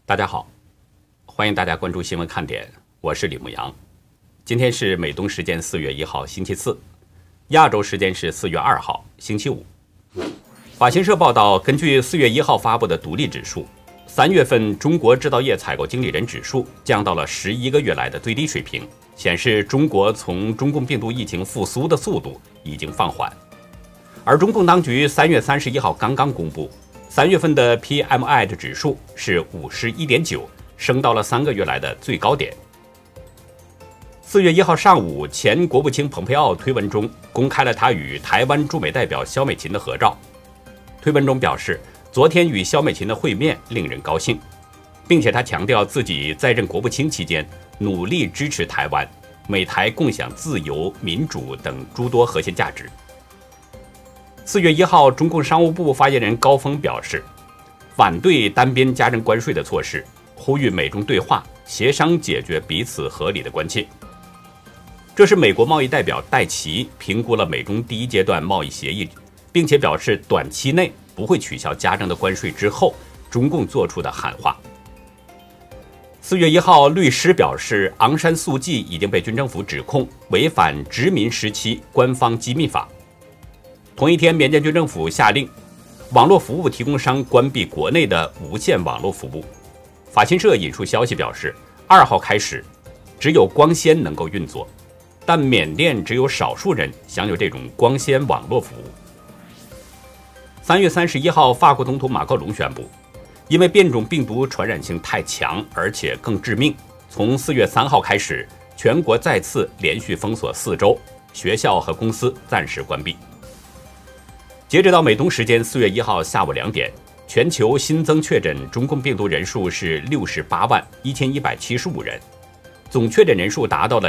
大家好，欢迎大家关注新闻看点，我是李牧阳。今天是美东时间4月1号星期四，亚洲时间是4月2号星期五。法新社报道，根据4月1号发布的独立指数，3月份中国制造业采购经理人指数降到了11个月来的最低水平，显示中国从中共病毒疫情复苏的速度已经放缓。而中共当局3月31号刚刚公布，3月份的 PMI 的指数是51.9，升到了3个月来的最高点。4月1号上午，前国务卿蓬佩奥推文中公开了他与台湾驻美代表萧美琴的合照。推文中表示，昨天与萧美琴的会面令人高兴，并且他强调自己在任国务卿期间努力支持台湾，美台共享自由、民主等诸多核心价值。4月1号，中共商务部发言人高峰表示，反对单边加征关税的措施，呼吁美中对话协商解决彼此合理的关切。这是美国贸易代表戴琪评估了美中第一阶段贸易协议，并且表示短期内不会取消加征的关税之后，中共做出的喊话。4月1号，律师表示，昂山素季已经被军政府指控违反殖民时期官方机密法。同一天，缅甸军政府下令网络服务提供商关闭国内的无线网络服务。法新社引述消息表示，2号开始，只有光纤能够运作，但缅甸只有少数人享有这种光纤网络服务。3月31号，法国总统马克龙宣布，因为变种病毒传染性太强，而且更致命，从4月3号开始，全国再次连续封锁4周，学校和公司暂时关闭。截止到美东时间4月1号下午2点，全球新增确诊中共病毒人数是68万1175人，总确诊人数达到了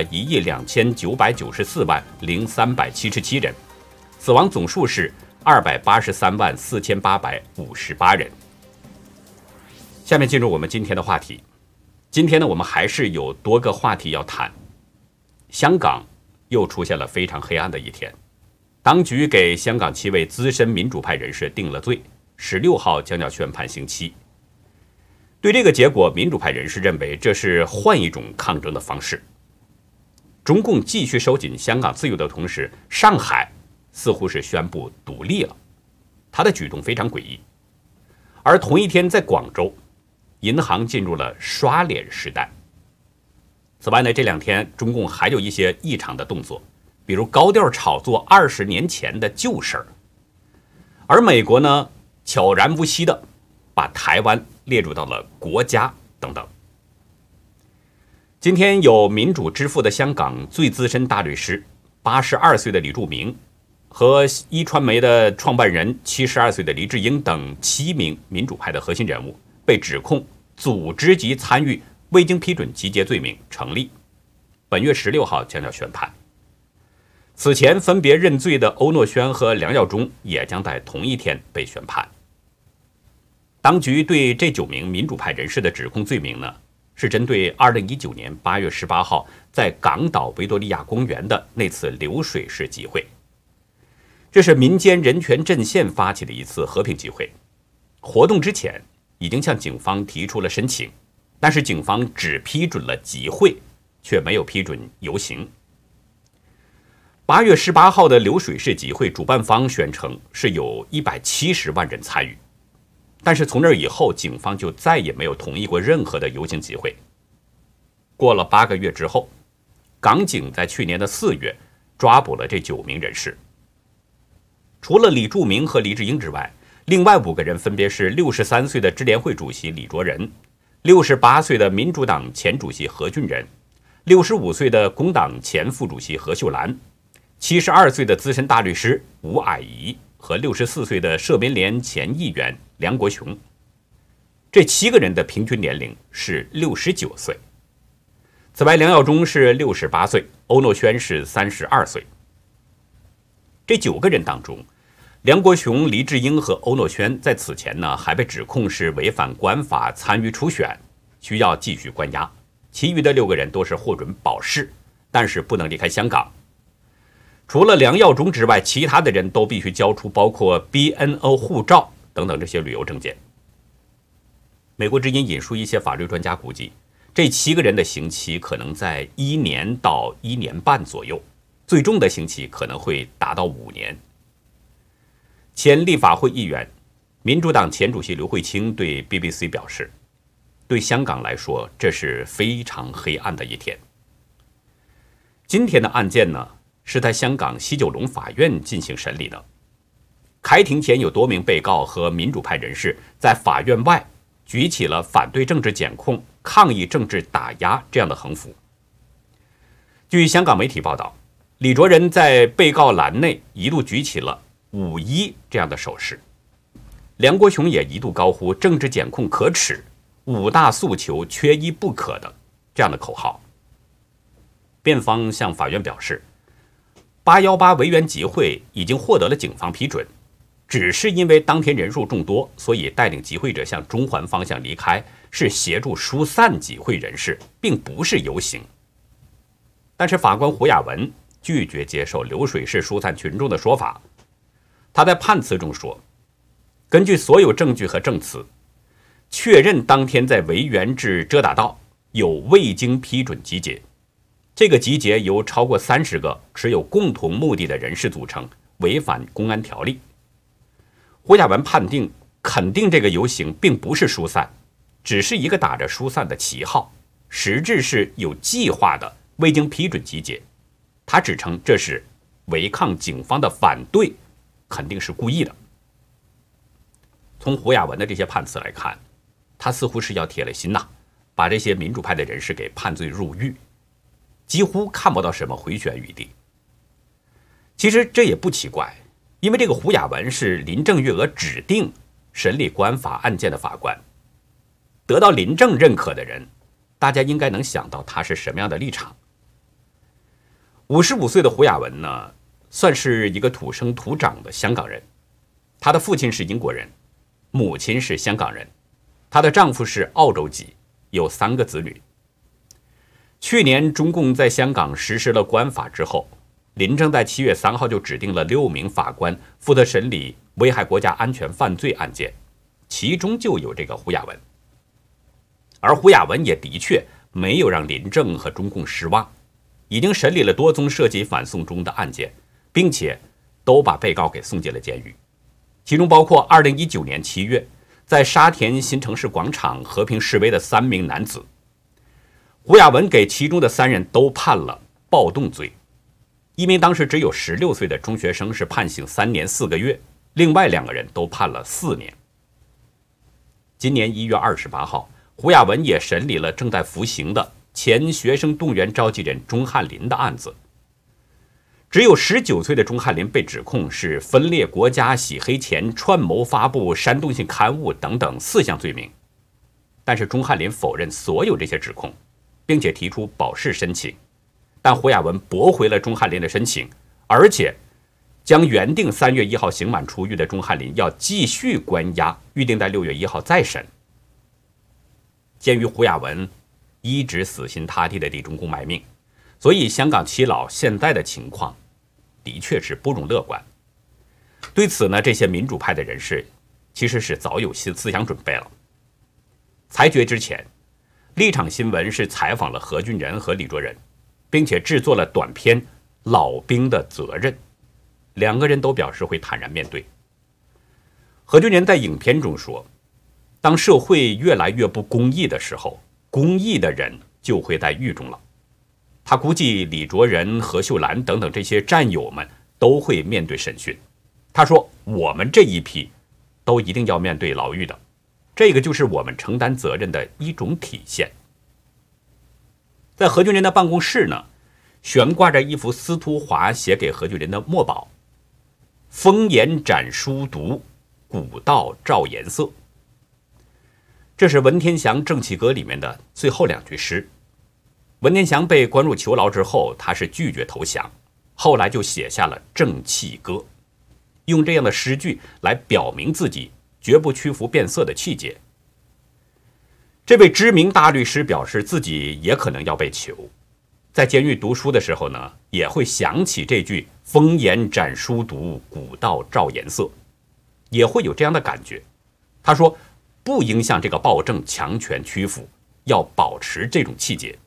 12994万0377人，死亡总数是283万4858人。下面进入我们今天的话题。今天呢，我们还是有多个话题要谈。香港又出现了非常黑暗的一天。当局给香港7位资深民主派人士定了罪，16号将要宣判刑期。对这个结果，民主派人士认为这是换一种抗争的方式。中共继续收紧香港自由的同时，上海似乎是宣布独立了，他的举动非常诡异。而同一天，在广州，银行进入了刷脸时代。此外呢，这2天中共还有一些异常的动作，比如高调炒作20年前的旧事儿，而美国呢，悄然无息的把台湾列入到了国家等等。今天有民主之父的香港最资深大律师82岁的李柱铭和一传媒的创办人72岁的黎智英等7名民主派的核心人物被指控组织及参与未经批准集结罪名成立，本月16号将要宣判。此前分别认罪的欧诺轩和梁耀忠也将在同一天被宣判。当局对这9名民主派人士的指控罪名呢，是针对2019年8月18号在港岛维多利亚公园的那次流水式集会。这是民间人权阵线发起的一次和平集会，活动之前已经向警方提出了申请，但是警方只批准了集会，却没有批准游行。8月18号的流水式集会，主办方宣称是有170万人参与，但是从那以后，警方就再也没有同意过任何的游行集会。过了8个月之后，港警在去年的4月抓捕了这9名人士。除了李柱铭和黎智英之外，另外5个人分别是63岁的支联会主席李卓人、68岁的民主党前主席何俊仁、65岁的工党前副主席何秀兰、72岁的资深大律师吴霭仪和64岁的社民连前议员梁国雄。这7个人的平均年龄是69岁。此外，梁耀忠是68岁，欧诺轩是32岁。这9个人当中，梁国雄、黎智英和欧诺轩在此前呢还被指控是违反国安法参与初选，需要继续关押。其余的6个人都是获准保释，但是不能离开香港。除了梁耀忠之外，其他的人都必须交出包括 BNO 护照等等这些旅游证件。 美国之音引述一些法律专家估计，这7个人的刑期可能在1年到1年半左右，最重的刑期可能会达到5年。前立法会议员、民主党前主席刘慧卿对 BBC 表示，对香港来说，这是非常黑暗的一天。今天的案件呢，是在香港西九龙法院进行审理的。开庭前有多名被告和民主派人士在法院外举起了反对政治检控、抗议政治打压这样的横幅。据香港媒体报道，李卓人在被告栏内一度举起了5-1这样的手势，梁国雄也一度高呼政治检控可耻，5大诉求缺一不可的这样的口号。辩方向法院表示，818维园集会已经获得了警方批准，只是因为当天人数众多，所以带领集会者向中环方向离开，是协助疏散集会人士，并不是游行。但是法官胡雅文拒绝接受流水式疏散群众的说法。他在判词中说，根据所有证据和证词，确认当天在维园至遮打道有未经批准集结，这个集结由超过30个持有共同目的的人士组成，违反公安条例。胡雅文判定肯定这个游行并不是疏散，只是一个打着疏散的旗号，实质是有计划的未经批准集结。他指称这是违抗警方的反对，肯定是故意的。从胡雅文的这些判词来看，他似乎是要铁了心呐，把这些民主派的人士给判罪入狱，几乎看不到什么回旋余地。其实这也不奇怪，因为这个胡雅文是林郑月娥指定审理国安法案件的法官，得到林郑认可的人，大家应该能想到他是什么样的立场。55岁的胡雅文呢，算是一个土生土长的香港人，她的父亲是英国人，母亲是香港人，她的丈夫是澳洲籍，有3个子女。去年中共在香港实施了国安法之后，林郑在7月3号就指定了6名法官负责审理危害国家安全犯罪案件，其中就有这个胡雅文。而胡雅文也的确没有让林郑和中共失望，已经审理了多宗涉及反送中的案件，并且都把被告给送进了监狱，其中包括2019年7月在沙田新城市广场和平示威的3名男子。胡雅文给其中的3人都判了暴动罪，一名当时只有16岁的中学生是判刑3年4个月，另外2个人都判了4年。今年1月28号，胡雅文也审理了正在服刑的前学生动员召集人钟汉林的案子。只有19岁的钟汉林被指控是分裂国家、洗黑钱、串谋发布煽动性刊物等等4项罪名，但是钟汉林否认所有这些指控，并且提出保释申请，但胡雅文驳回了钟汉林的申请，而且将原定3月1号刑满出狱的钟汉林要继续关押，预定在6月1号再审。鉴于胡雅文一直死心塌地的替中共卖命，所以香港耆老现在的情况的确是不容乐观。对此呢，这些民主派的人士其实是早有思想准备了。裁决之前，立场新闻是采访了何俊仁和李卓人，并且制作了短片《老兵的责任》，2个人都表示会坦然面对。何俊仁在影片中说，当社会越来越不公义的时候，公义的人就会在狱中了。他估计李卓人、何秀兰等等这些战友们都会面对审讯。他说，我们这一批都一定要面对牢狱的，这个就是我们承担责任的一种体现。在何俊仁的办公室呢，悬挂着一幅司徒华写给何俊仁的墨宝，风严展书读，古道照颜色。这是文天祥《正气歌》里面的最后2句诗。文天祥被关入囚牢之后，他是拒绝投降，后来就写下了《正气歌》，用这样的诗句来表明自己绝不屈服变色的气节。这位知名大律师表示自己也可能要被囚，在监狱读书的时候呢，也会想起这句风严展书读，古道照颜色，也会有这样的感觉。他说， 不应向这个暴政强权屈服，要保持这种气节。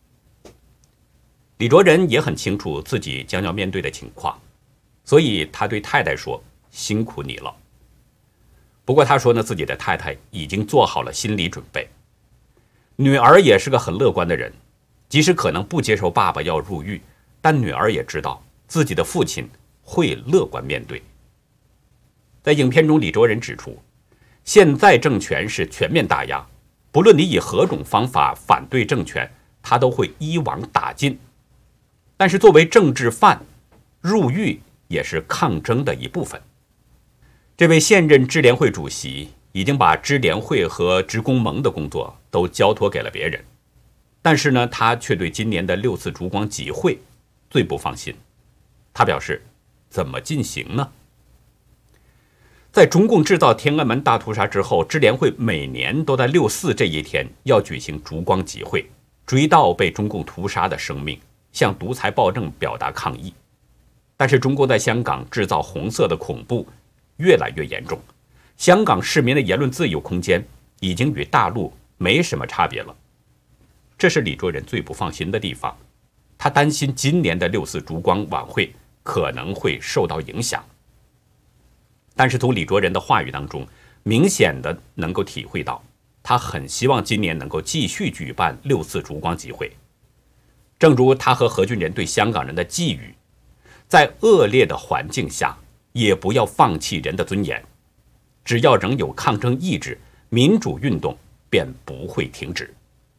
李卓人也很清楚自己将要面对的情况，所以他对太太说：“辛苦你了。”不过他说呢，自己的太太已经做好了心理准备。女儿也是个很乐观的人，即使可能不接受爸爸要入狱，但女儿也知道自己的父亲会乐观面对。在影片中，李卓人指出，现在政权是全面打压，不论你以何种方法反对政权，他都会一网打尽。但是作为政治犯，入狱也是抗争的一部分。这位现任支联会主席已经把支联会和职工盟的工作都交托给了别人，但是呢，他却对今年的6次烛光集会最不放心。他表示，怎么进行呢？在中共制造天安门大屠杀之后，支联会每年都在6·4这一天要举行烛光集会，追悼被中共屠杀的生命，向独裁暴政表达抗议。但是中共在香港制造红色的恐怖越来越严重，香港市民的言论自由空间已经与大陆没什么差别了。这是李卓人最不放心的地方，他担心今年的6·4烛光晚会可能会受到影响。但是从李卓人的话语当中，明显的能够体会到，他很希望今年能够继续举办6·4烛光集会。正如他和何俊仁对香港人的寄语，在恶劣的环境下，也不要放弃人的尊严。只要仍有抗争意志，民主运动便不会停止。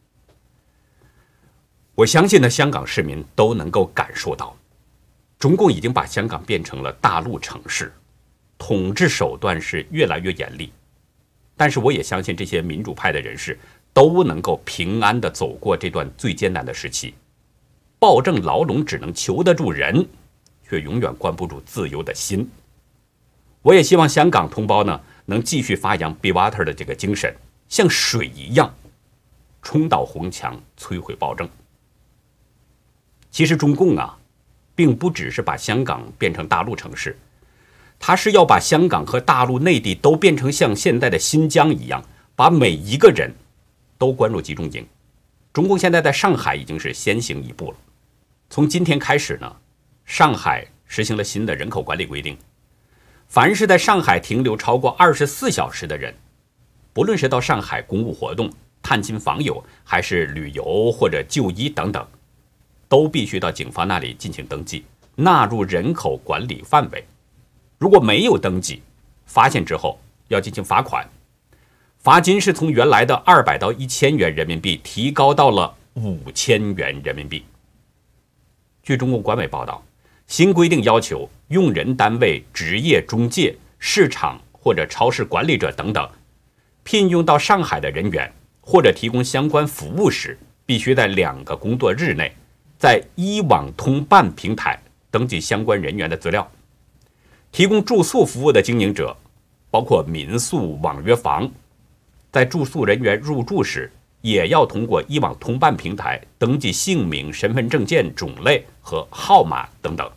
我相信呢，香港市民都能够感受到，中共已经把香港变成了大陆城市，统治手段是越来越严厉。但是我也相信这些民主派的人士都能够平安地走过这段最艰难的时期。暴政牢笼只能囚得住人，却永远关不住自由的心。我也希望香港同胞呢，能继续发扬 Be Water 的这个精神，像水一样冲倒红墙，摧毁暴政。其实中共啊，并不只是把香港变成大陆城市，它是要把香港和大陆内地都变成像现在的新疆一样，把每一个人都关入集中营。中共现在在上海已经是先行一步了。从今天开始呢，上海实行了新的人口管理规定，凡是在上海停留超过24小时的人，不论是到上海公务活动、探亲访友，还是旅游或者就医等等，都必须到警方那里进行登记，纳入人口管理范围。如果没有登记，发现之后要进行罚款，罚金是从原来的200到1000元人民币提高到了5000元人民币。据中共官媒报道，新规定要求用人单位、职业中介、市场或者超市管理者等等，聘用到上海的人员或者提供相关服务时，必须在2个工作日内，在一网通办平台登记相关人员的资料。提供住宿服务的经营者，包括民宿、网约房，在住宿人员入住时，也要通过一网通办平台登记姓名、身份证件种类和号码等等。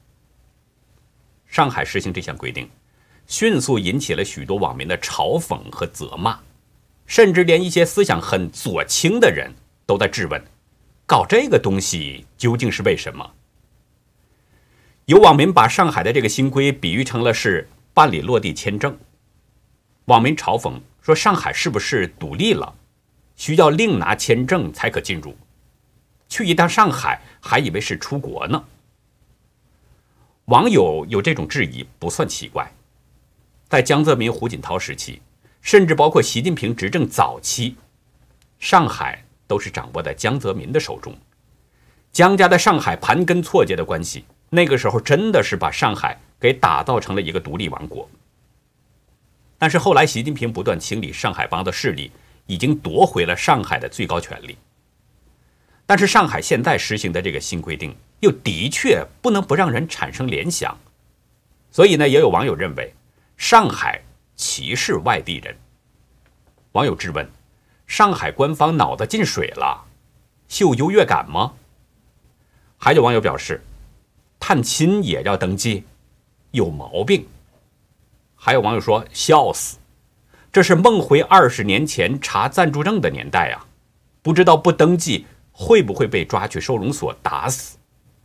上海实行这项规定，迅速引起了许多网民的嘲讽和责骂，甚至连一些思想很左倾的人都在质问，搞这个东西究竟是为什么？有网民把上海的这个新规比喻成了是办理落地签证。网民嘲讽说，上海是不是独立了，需要另拿签证才可进入？去一趟上海还以为是出国呢。网友有这种质疑不算奇怪，在江泽民、胡锦涛时期，甚至包括习近平执政早期，上海都是掌握在江泽民的手中。江家在上海盘根错节的关系，那个时候真的是把上海给打造成了一个独立王国。但是后来习近平不断清理上海帮的势力，已经夺回了上海的最高权力。但是上海现在实行的这个新规定，又的确不能不让人产生联想。所以呢，也有网友认为上海歧视外地人。网友质问，上海官方脑子进水了，秀优越感吗？还有网友表示，探亲也要登记，有毛病。还有网友说，笑死， 这是梦回20年前查暂住证的年代啊！不知道不登记会不会被抓去收容所打死？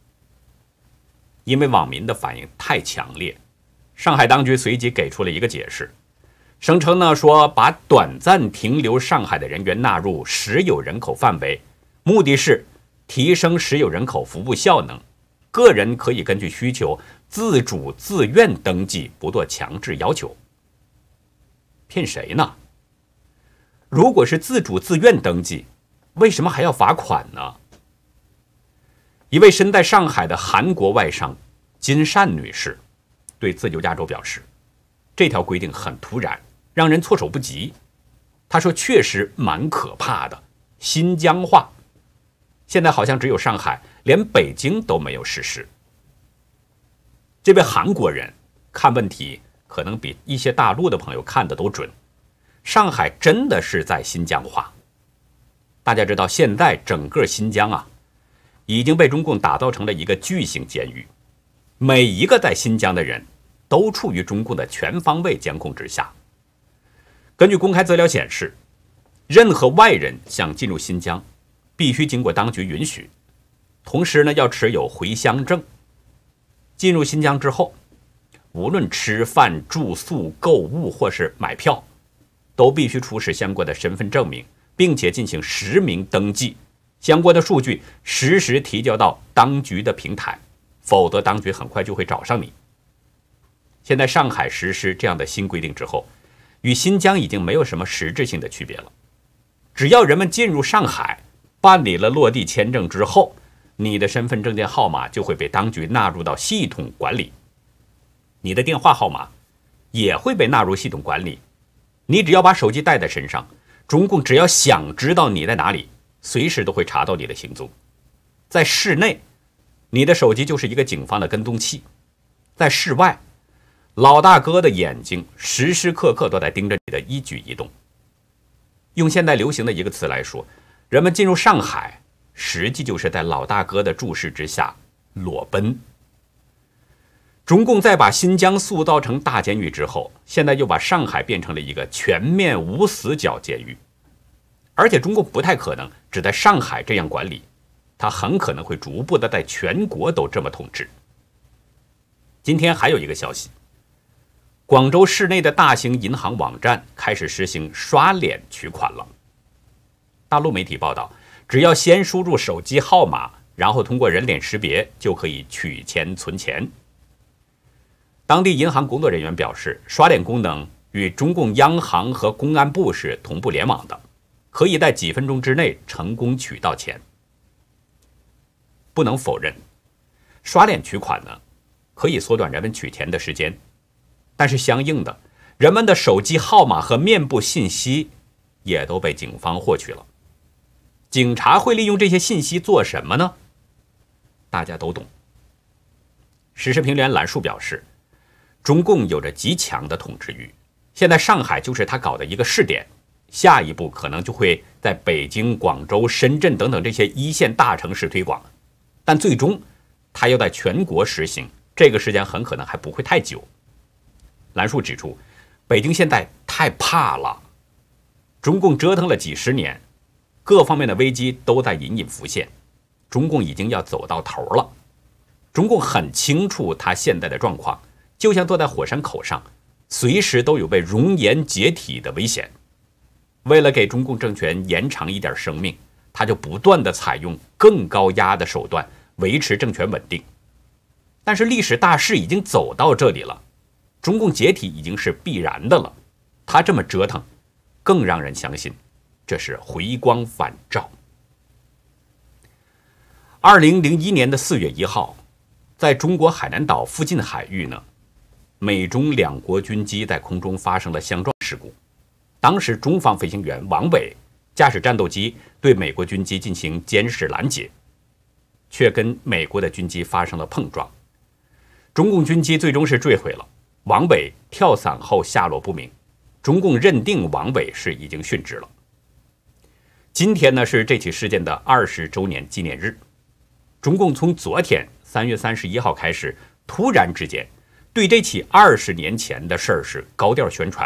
因为网民的反应太强烈，上海当局随即给出了一个解释，声称呢说把短暂停留上海的人员纳入实有人口范围，目的是提升实有人口服务效能，个人可以根据需求自主自愿登记，不做强制要求。骗谁呢？如果是自主自愿登记，为什么还要罚款呢？一位身在上海的韩国外商金善女士对自由亚洲表示，这条规定很突然，让人措手不及。她说确实蛮可怕的，新疆化。现在好像只有上海，连北京都没有实施。这位韩国人看问题可能比一些大陆的朋友看的都准，上海真的是在新疆化。大家知道，现在整个新疆啊，已经被中共打造成了一个巨型监狱，每一个在新疆的人都处于中共的全方位监控之下。根据公开资料显示，任何外人想进入新疆，必须经过当局允许，同时呢要持有回乡证。进入新疆之后，无论吃饭、住宿、购物或是买票，都必须出示相关的身份证明，并且进行实名登记，相关的数据实时提交到当局的平台，否则当局很快就会找上你。现在上海实施这样的新规定之后，与新疆已经没有什么实质性的区别了。只要人们进入上海，办理了落地签证之后，你的身份证件号码就会被当局纳入到系统管理，你的电话号码也会被纳入系统管理。你只要把手机带在身上，中共只要想知道你在哪里，随时都会查到你的行踪。在室内，你的手机就是一个警方的跟踪器；在室外，老大哥的眼睛时时刻刻都在盯着你的一举一动。用现在流行的一个词来说，人们进入上海，实际就是在老大哥的注视之下裸奔。中共在把新疆塑造成大监狱之后，现在又把上海变成了一个全面无死角监狱。而且中共不太可能只在上海这样管理，它很可能会逐步的在全国都这么统治。今天还有一个消息，广州市内的大型银行网站开始实行刷脸取款了。大陆媒体报道，只要先输入手机号码，然后通过人脸识别，就可以取钱存钱。当地银行工作人员表示，刷脸功能与中共央行和公安部是同步联网的，可以在几分钟之内成功取到钱。不能否认，刷脸取款呢，可以缩短人们取钱的时间，但是相应的，人们的手机号码和面部信息也都被警方获取了。警察会利用这些信息做什么呢？大家都懂。时事评论员兰树表示，中共有着极强的统治欲，现在上海就是他搞的一个试点，下一步可能就会在北京、广州、深圳等等这些一线大城市推广，但最终他要在全国实行，这个时间很可能还不会太久。兰树指出，北京现在太怕了，中共折腾了几十年，各方面的危机都在隐隐浮现，中共已经要走到头了。中共很清楚他现在的状况，就像坐在火山口上，随时都有被熔岩解体的危险。为了给中共政权延长一点生命，他就不断地采用更高压的手段维持政权稳定。但是历史大势已经走到这里了，中共解体已经是必然的了，他这么折腾，更让人相信这是回光返照。2001年4月1号，在中国海南岛附近海域呢，美中两国军机在空中发生了相撞事故。当时中方飞行员王伟驾驶战斗机对美国军机进行监视拦截，却跟美国的军机发生了碰撞。中共军机最终是坠毁了，王伟跳伞后下落不明，中共认定王伟是已经殉职了。今天呢是这起事件的20周年纪念日，中共从昨天3月31号开始，突然之间对这起20年前的事儿是高调宣传，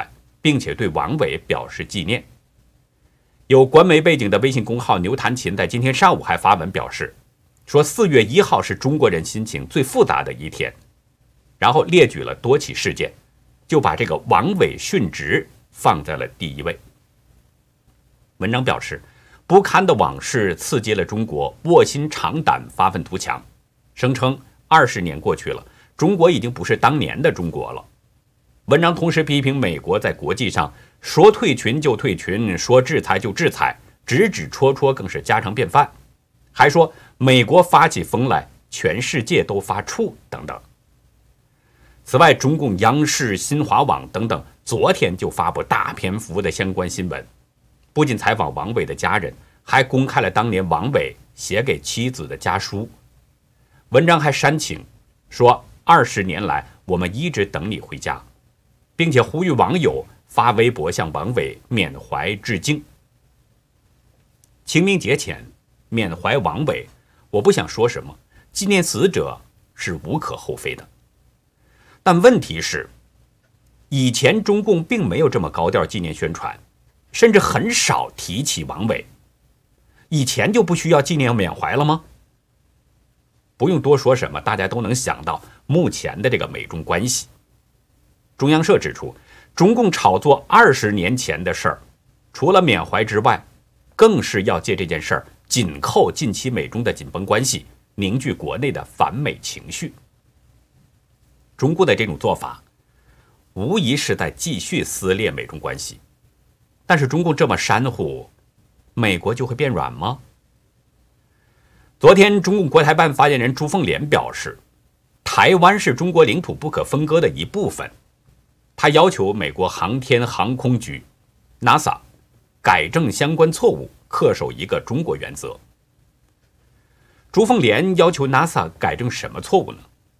并且对王伟表示纪念。有官媒背景的微信公号牛弹琴在今天上午还发文表示，说4月1号是中国人心情最复杂的一天，然后列举了多起事件，就把这个王伟殉职放在了第一位。文章表示，不堪的往事刺激了中国卧薪尝胆发愤图强，声称20年过去了，中国已经不是当年的中国了。文章同时批评美国在国际上说退群就退群，说制裁就制裁，指指戳戳更是家常便饭，还说美国发起疯来，全世界都发怵等等。此外，中共央视、新华网等等昨天就发布大篇幅的相关新闻，不仅采访王伟的家人，还公开了当年王伟写给妻子的家书。文章还煽情说，20年来我们一直等你回家，并且呼吁网友发微博向王伟缅怀致敬。清明节前缅怀王伟，我不想说什么，纪念死者是无可厚非的。但问题是，以前中共并没有这么高调纪念宣传，甚至很少提起王伟。以前就不需要纪念缅怀了吗？不用多说什么，大家都能想到目前的这个美中关系。中央社指出，中共炒作20年前的事儿，除了缅怀之外，更是要借这件事儿紧扣近期美中的紧绷关系，凝聚国内的反美情绪。中共的这种做法无疑是在继续撕裂美中关系，但是中共这么煽乎，美国就会变软吗？昨天中共国台办发言人朱凤莲表示，台湾是中国领土不可分割的一部分，他要求美国航天航空局 NASA 改正相关错误，恪守一个中国原则。朱凤莲要求 NASA 改正什么错误呢？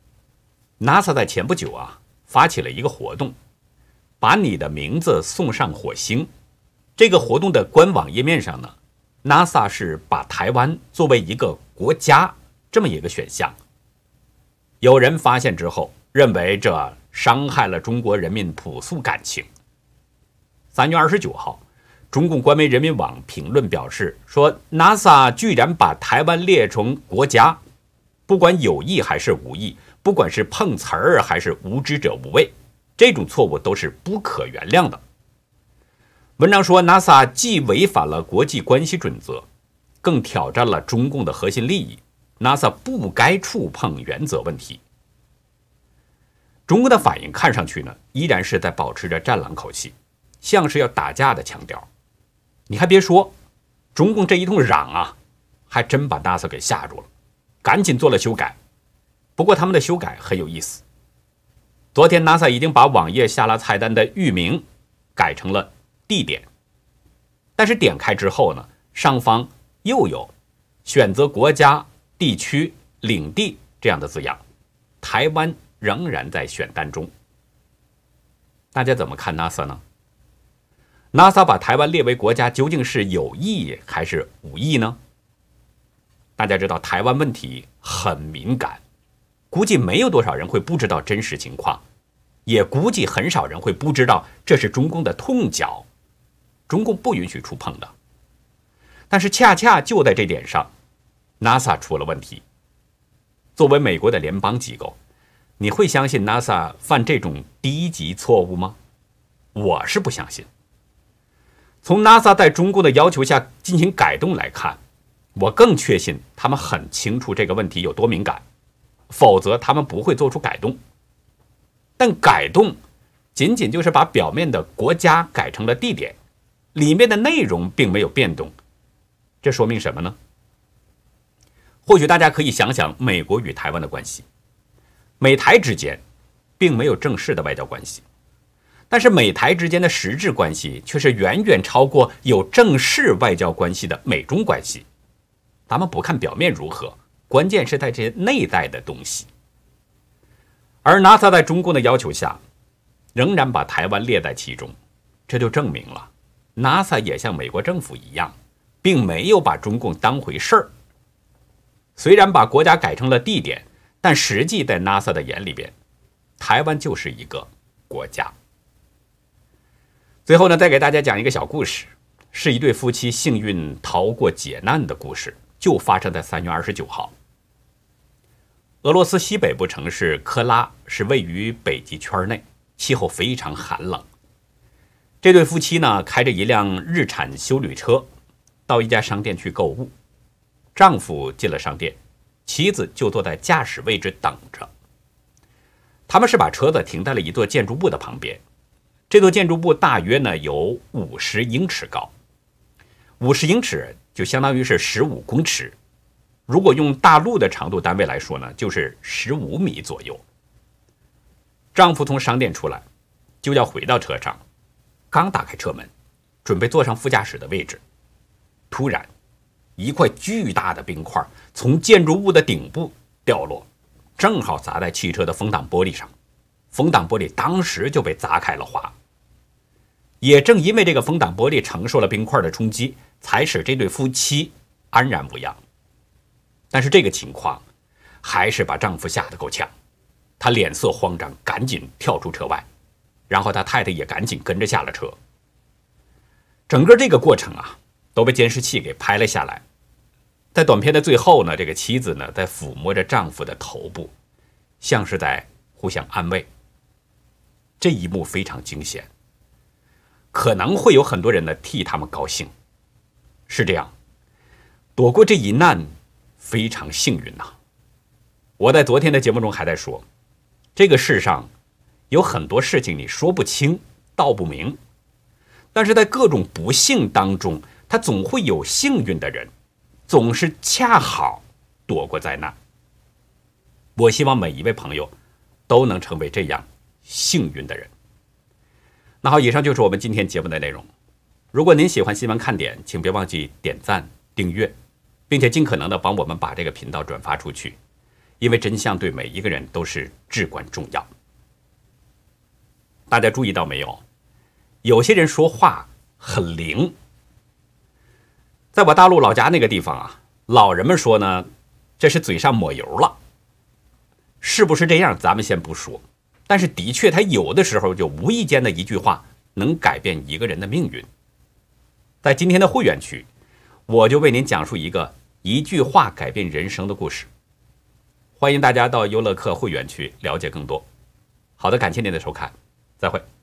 NASA 在前不久发起了一个活动，把你的名字送上火星。这个活动的官网页面上呢， NASA 是把台湾作为一个国家这么一个选项。有人发现之后，认为这伤害了中国人民朴素感情。3月29号，中共官媒人民网评论表示说， NASA 居然把台湾列成国家，不管有意还是无意，不管是碰瓷儿还是无知者无畏，这种错误都是不可原谅的。文章说， NASA 既违反了国际关系准则，更挑战了中共的核心利益， NASA 不该触碰原则问题。中国的反应看上去呢，依然是在保持着战狼口气，像是要打架的腔调。你还别说，中共这一通嚷还真把 NASA 给吓住了，赶紧做了修改。不过他们的修改很有意思，昨天 NASA 已经把网页下拉菜单的域名改成了地点，但是点开之后呢，上方又有选择国家、地区、领地这样的字样，台湾仍然在选单中。大家怎么看 NASA 呢？ NASA 把台湾列为国家究竟是有意还是无意呢？大家知道台湾问题很敏感，估计没有多少人会不知道真实情况，也估计很少人会不知道这是中共的痛脚，中共不允许触碰的。但是恰恰就在这点上， NASA 出了问题。作为美国的联邦机构，你会相信 NASA 犯这种低级错误吗？我是不相信。从 NASA 在中共的要求下进行改动来看，我更确信他们很清楚这个问题有多敏感，否则他们不会做出改动。但改动仅仅就是把表面的国家改成了地点，里面的内容并没有变动，这说明什么呢？或许大家可以想想美国与台湾的关系，美台之间并没有正式的外交关系，但是美台之间的实质关系却是远远超过有正式外交关系的美中关系。咱们不看表面如何，关键是在这些内在的东西。而 NASA 在中共的要求下，仍然把台湾列在其中，这就证明了 NASA 也像美国政府一样，并没有把中共当回事儿。虽然把国家改成了地点，但实际在 NASA 的眼里边，台湾就是一个国家。 最后呢，再给大家讲一个小故事，是一对夫妻幸运逃过劫难的故事，就发生在3月29号。俄罗斯西北部城市科拉是位于北极圈内，气候非常寒冷。这对夫妻呢，开着一辆日产休旅车到一家商店去购物。丈夫进了商店，妻子就坐在驾驶位置等着。他们是把车子停在了一座建筑物的旁边。这座建筑物大约呢有50英尺高，50英尺就相当于是15公尺，如果用大陆的长度单位来说呢，就是15米左右。丈夫从商店出来，就要回到车上，刚打开车门，准备坐上副驾驶的位置，突然，一块巨大的冰块从建筑物的顶部掉落，正好砸在汽车的风挡玻璃上，风挡玻璃当时就被砸开了花。也正因为这个风挡玻璃承受了冰块的冲击，才使这对夫妻安然无恙。但是这个情况还是把丈夫吓得够呛，他脸色慌张，赶紧跳出车外，然后他太太也赶紧跟着下了车。整个这个过程啊，都被监视器给拍了下来。在短片的最后呢，这个妻子呢在抚摸着丈夫的头部，像是在互相安慰。这一幕非常惊险，可能会有很多人呢替他们高兴。是这样，躲过这一难非常幸运呐。我在昨天的节目中还在说，这个世上有很多事情你说不清道不明，但是在各种不幸当中，他总会有幸运的人，总是恰好躲过灾难。我希望每一位朋友都能成为这样幸运的人。那好，以上就是我们今天节目的内容。如果您喜欢新闻看点，请别忘记点赞、订阅，并且尽可能的帮我们把这个频道转发出去，因为真相对每一个人都是至关重要。大家注意到没有？有些人说话很灵。在我大陆老家那个地方啊，老人们说呢，这是嘴上抹油了。是不是这样咱们先不说，但是的确他有的时候就无意间的一句话能改变一个人的命运。在今天的会员区，我就为您讲述一个一句话改变人生的故事。欢迎大家到优乐客会员区了解更多。好的，感谢您的收看，再会。